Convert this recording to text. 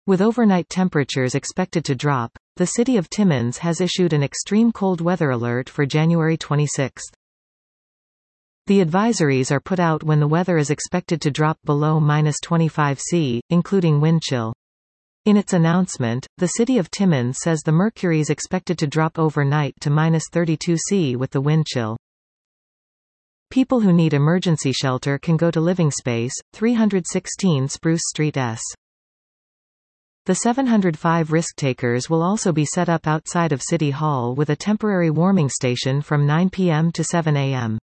With overnight temperatures expected to drop, the city of Timmins has issued an extreme cold weather alert for January 26. The advisories are put out when the weather is expected to drop below -25°C, including wind chill. In its announcement, the city of Timmins says the mercury is expected to drop overnight to -32°C with the wind chill. People who need emergency shelter can go to Living Space, 316 Spruce Street S. The 705 risk takers will also be set up outside of City Hall with a temporary warming station from 9 p.m. to 7 a.m.